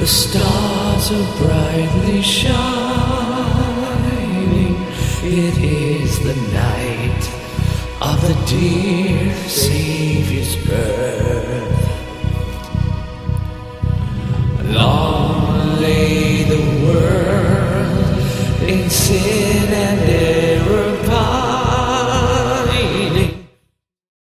The stars are brightly shining. It is the night of the dear Savior's birth.